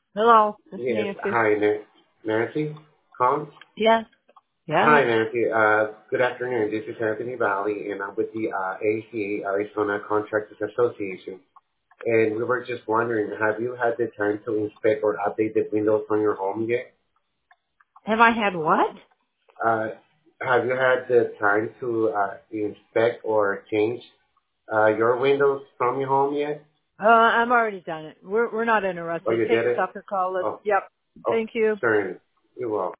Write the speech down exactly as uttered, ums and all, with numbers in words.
Hello, this is Yes. Nancy. Hi, Na- Nancy Kong. Yes, yes. Hi, Nancy. Uh, good afternoon. This is Anthony Valley, and I'm with the uh, A C A, Arizona Contractors Association. And we were just wondering, have you had the time to inspect or update the windows on your home yet? Have I had what? Uh, have you had the time to uh, inspect or change uh, your windows from your home yet? Uh, I'm already done it. We're we're not Or interested. you Take did this it? off your call list. Oh, Yep. oh, Thank you. certainly. You're welcome.